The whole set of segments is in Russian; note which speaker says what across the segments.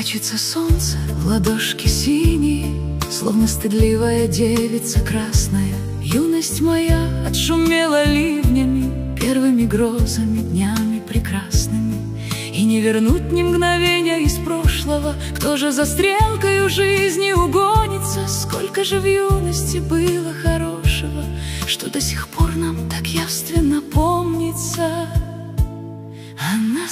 Speaker 1: Прячется солнце, ладошки синие, словно стыдливая девица красная. Юность моя отшумела ливнями, первыми грозами, днями прекрасными. И не вернуть ни мгновения из прошлого. Кто же за стрелкою жизни угонится? Сколько же в юности было хорошего, что до сих пор нам так явственно помнится. А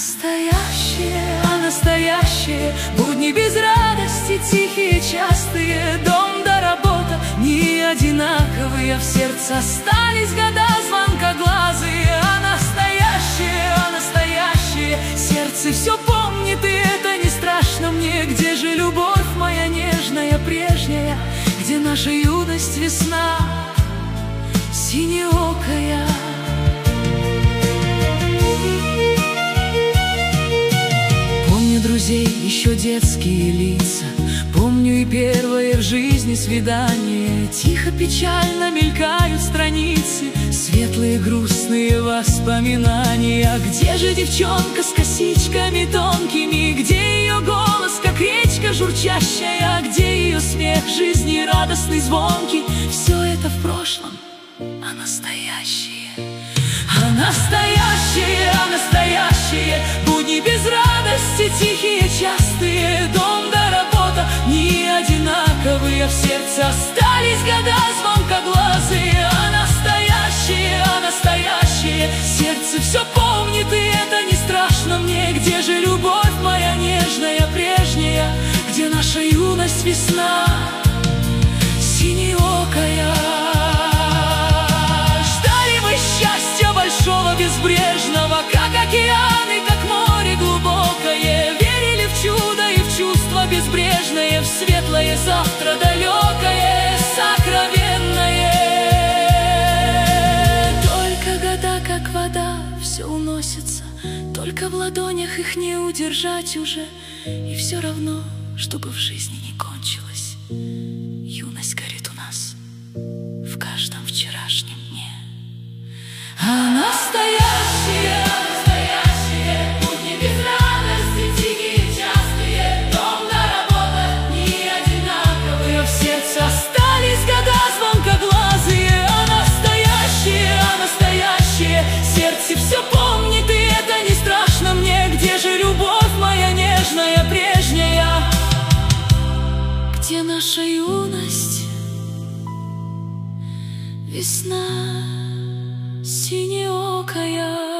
Speaker 1: настоящие будни без радости, тихие, частые, дом да работа не одинаковые, а в сердце остались года звонкоглазые. А настоящее сердце все помнит, и это не страшно мне. Где же любовь моя нежная, прежняя? Где наша юность, весна синеокая? Помню друзей, еще детские лица, помню и первое в жизни свидание. Тихо, печально мелькают страницы, светлые, грустные воспоминания. А где же девчонка с косичками тонкими? Где ее голос, как речка журчащая? Где ее смех, жизнерадостный, звонкий? Все это в прошлом, а настоящее. А настоящие будни без радости, тихие, частые, дом да работа не одинаковые, а в сердце остались года звонкоглазые. А настоящее сердце все помнит, и это не страшно мне. Где же любовь моя нежная, прежняя? Где наша юность, весна синеокая? Большого, безбрежного, как океаны, как море глубокое. Верили в чудо и в чувство безбрежное, в светлое завтра далекое, сокровенное. Только года, как вода, все уносится, только в ладонях их не удержать уже. И все равно, чтобы в жизни не кончилась, юность горит у нас в каждом вчерашнем дне. А настоящие будни без радости, тихие, частые, дом да работа не одинаковые, а в сердце остались года звонкоглазые. А настоящее сердце все помнит, и это не страшно мне. Где же любовь моя нежная, прежняя? Где наша юность, весна синеокая?